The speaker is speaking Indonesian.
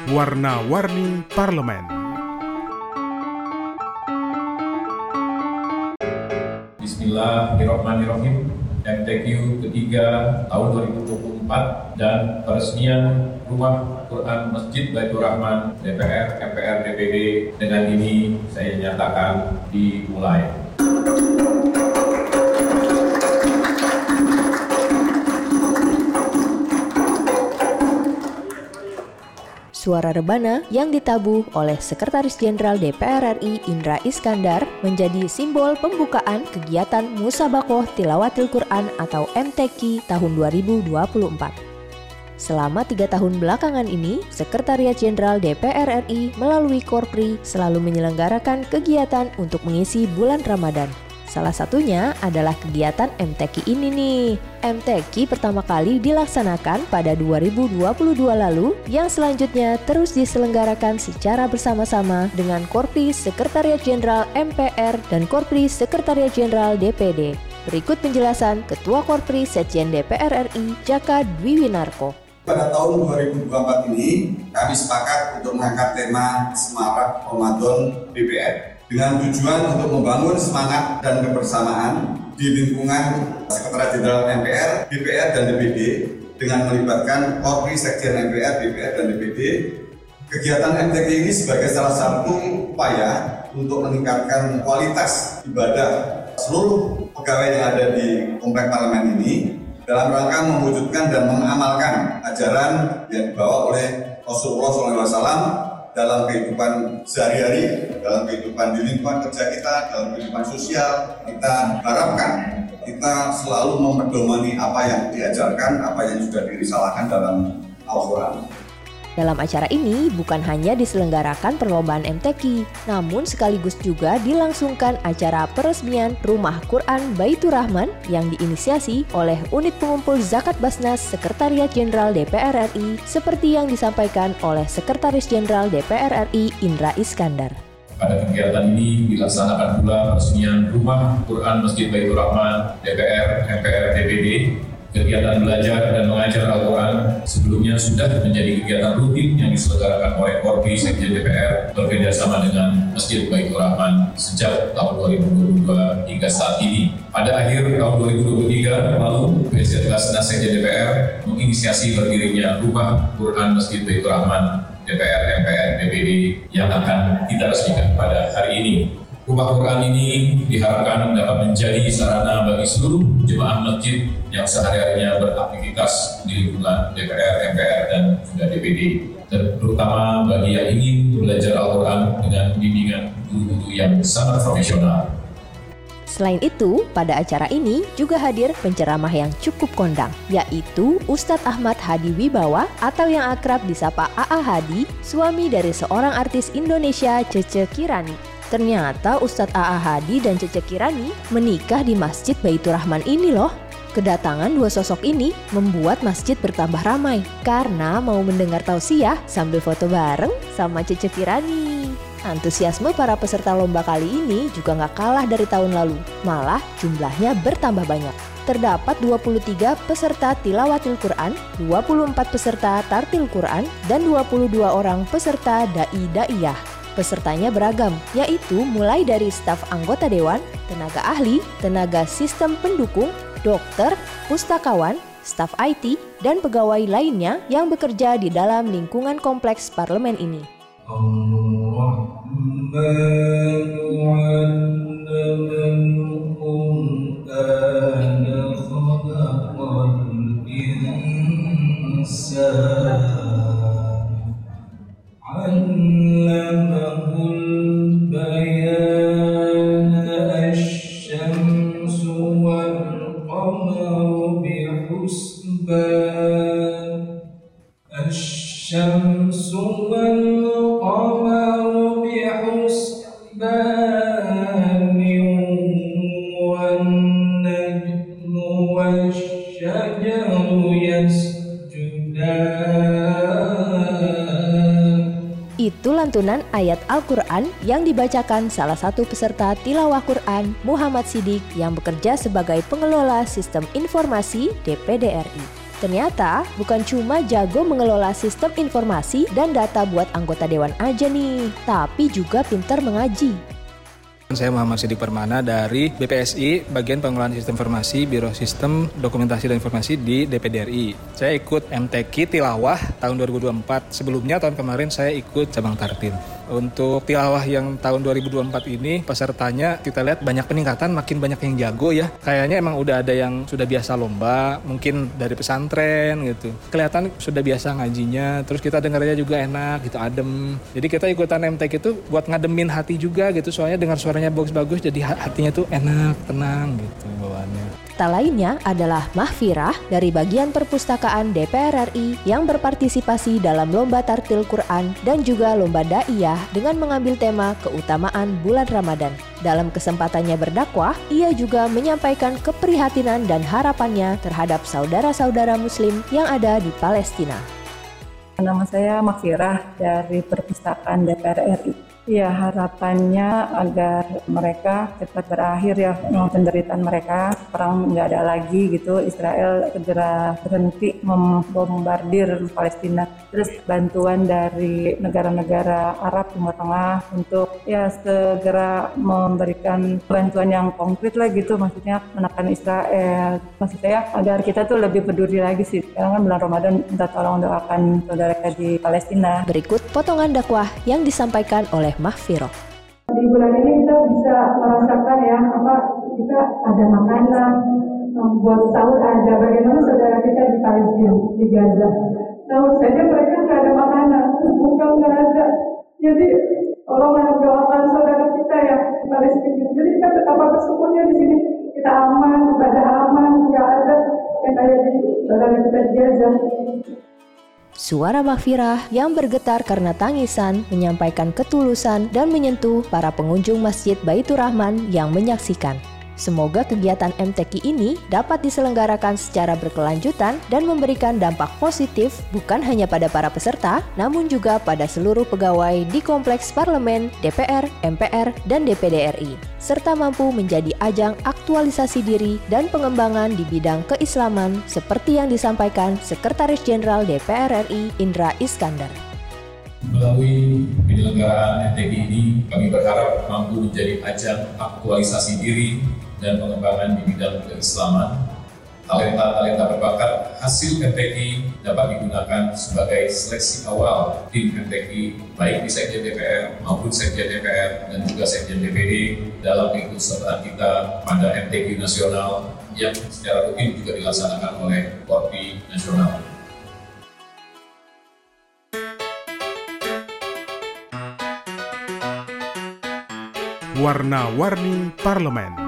Warna-Warni Parlemen. Bismillahirrahmanirrahim. MTQ ketiga tahun 2024 dan peresmian Rumah Quran Masjid Baitur Rahman DPR, MPR, DPD dengan ini saya nyatakan dimulai. Suara rebana yang ditabuh oleh Sekretaris Jenderal DPR RI Indra Iskandar menjadi simbol pembukaan kegiatan Musabaqoh Tilawatil Quran atau MTQ tahun 2024. Selama 3 tahun belakangan ini, Sekretariat Jenderal DPR RI melalui Korpri selalu menyelenggarakan kegiatan untuk mengisi bulan Ramadan. Salah satunya adalah kegiatan MTQ ini nih. MTQ pertama kali dilaksanakan pada 2022 lalu, yang selanjutnya terus diselenggarakan secara bersama-sama dengan Korpri Sekretariat Jenderal MPR dan Korpri Sekretariat Jenderal DPD. Berikut penjelasan Ketua Korpri Sekjen DPR RI, Jaka Dwiwinarko. Pada tahun 2024 ini, kami sepakat untuk mengangkat tema Semarak Ramadan DPR. Dengan tujuan untuk membangun semangat dan kebersamaan di lingkungan Sekretariat Jenderal MPR, DPR, dan DPD dengan melibatkan Korpri Sekjen MPR, DPR, dan DPD. Kegiatan MTQ ini sebagai salah satu upaya untuk meningkatkan kualitas ibadah seluruh pegawai yang ada di Komplek Parlemen ini dalam rangka mewujudkan dan mengamalkan ajaran yang dibawa oleh Rasulullah SAW dalam kehidupan sehari-hari, dalam kehidupan di lingkungan kerja kita, dalam kehidupan sosial. Kita harapkan kita selalu memedomani apa yang diajarkan, apa yang sudah dirisalahkan dalam Al-Quran. Dalam acara ini bukan hanya diselenggarakan perlombaan MTQ, namun sekaligus juga dilangsungkan acara peresmian Rumah Quran Baitur Rahman yang diinisiasi oleh Unit Pengumpul Zakat Basnas Sekretariat Jenderal DPR RI seperti yang disampaikan oleh Sekretaris Jenderal DPR RI Indra Iskandar. Pada kegiatan ini dilaksanakan pula peresmian Rumah Quran Masjid Baitur Rahman DPR, MPR, DPD. Kegiatan belajar dan mengajar Al-Quran sebelumnya sudah menjadi kegiatan rutin yang diselenggarakan oleh Korpri Sekjen DPR berbeda sama dengan Masjid Baitur Rahman sejak tahun 2022 hingga saat ini. Pada akhir tahun 2023 lalu, Presiden Basnas Sekjen DPR menginisiasi berdirinya Rumah Quran Masjid Baitur Rahman DPR, MPR, DPD yang akan kita resmikan pada hari ini. Rumah Quran ini diharapkan dapat menjadi sarana bagi seluruh jemaah masjid yang sehari-harinya beraktivitas di lingkungan DPR, MPR, dan juga DPD, terutama bagi yang ingin belajar Al-Quran dengan bimbingan guru-guru yang sangat profesional. Selain itu, pada acara ini juga hadir penceramah yang cukup kondang, yaitu Ustadz Ahmad Hadi Wibawa atau yang akrab disapa AA Hadi, suami dari seorang artis Indonesia, Cece Kirani. Ternyata Ustadz AA Hadi dan Cece Kirani menikah di Masjid Baitur Rahman ini loh. Kedatangan dua sosok ini membuat masjid bertambah ramai karena mau mendengar tausiah sambil foto bareng sama Cece Kirani. Antusiasme para peserta lomba kali ini juga gak kalah dari tahun lalu, malah jumlahnya bertambah banyak. Terdapat 23 peserta tilawatil Quran, 24 peserta tartil Quran, dan 22 orang peserta da'i-da'iyah. Pesertanya beragam, yaitu mulai dari staf anggota dewan, tenaga ahli, tenaga sistem pendukung, dokter, pustakawan, staf IT, dan pegawai lainnya yang bekerja di dalam lingkungan kompleks parlemen ini. الشمس والقمر بحسبان والنجم والشجر يسجدان. Itu lantunan ayat Al-Quran yang dibacakan salah satu peserta tilawah Quran, Muhammad Siddiq, yang bekerja sebagai pengelola sistem informasi DPD RI. Ternyata bukan cuma jago mengelola sistem informasi dan data buat anggota dewan aja nih, tapi juga pintar mengaji. Saya Muhammad Siddiq Permana dari BPSI, Bagian Pengelolaan Sistem Informasi, Biro Sistem Dokumentasi dan Informasi di DPD RI. Saya ikut MTQ Tilawah tahun 2024. Sebelumnya tahun kemarin saya ikut cabang tartil. Untuk tilawah yang tahun 2024 ini pesertanya kita lihat banyak peningkatan, makin banyak yang jago ya. Kayaknya emang udah ada yang sudah biasa lomba, mungkin dari pesantren gitu. Kelihatan sudah biasa ngajinya, terus kita dengarnya juga enak gitu, adem. Jadi kita ikutan MTQ itu buat ngademin hati juga gitu, soalnya dengar suaranya bagus-bagus jadi hatinya tuh enak, tenang gitu bawaannya. Tak lainnya adalah Mahfirah dari bagian perpustakaan DPR RI yang berpartisipasi dalam lomba tartil Quran dan juga lomba daiyah dengan mengambil tema keutamaan bulan Ramadan. Dalam kesempatannya berdakwah, ia juga menyampaikan keprihatinan dan harapannya terhadap saudara-saudara Muslim yang ada di Palestina. Nama saya Mahfirah dari perpustakaan DPR RI. Ya, harapannya agar mereka cepat berakhir ya penderitaan mereka, perang nggak ada lagi gitu, Israel segera berhenti membombardir Palestina. Terus bantuan dari negara-negara Arab Timur Tengah untuk ya segera memberikan bantuan yang konkret lah gitu, maksudnya menekan Israel. Maksud saya agar kita tuh lebih peduli lagi sih. Sekarang kan bulan Ramadan, minta tolong doakan saudara kita di Palestina. Berikut potongan dakwah yang disampaikan oleh Mahfirah. Di bulan ini kita bisa merasakan ya, kita ada makanan, buat sahur ada. Bagaimana saudara kita di Palestina, di Gaza. Sahur saja mereka nggak ada makanan, buka nggak ada. Jadi tolonglah doakan saudara kita ya di Palestina. Jadi kita betapa bersyukurnya di sini. Kita aman, ibadah aman, nggak ada yang kayak di saudara kita di Gaza. Suara Mahfirah yang bergetar karena tangisan menyampaikan ketulusan dan menyentuh para pengunjung Masjid Baitur Rahman yang menyaksikan. Semoga kegiatan MTQ ini dapat diselenggarakan secara berkelanjutan dan memberikan dampak positif bukan hanya pada para peserta, namun juga pada seluruh pegawai di Kompleks Parlemen, DPR, MPR, dan DPD RI, serta mampu menjadi ajang aktualisasi diri dan pengembangan di bidang keislaman seperti yang disampaikan Sekretaris Jenderal DPR RI Indra Iskandar. Melalui penyelenggaraan MTQ ini, kami berharap mampu menjadi ajang aktualisasi diri dan pengembangan di bidang keislaman. Talenta-talenta berbakat hasil MTQ dapat digunakan sebagai seleksi awal tim MTQ baik di Sekjen DPR maupun Sekjen DPR dan juga Sekjen DPD dalam keikutsertaan kita pada MTQ nasional yang secara rutin juga dilaksanakan oleh Korpi Nasional. Warna-warni Parlemen.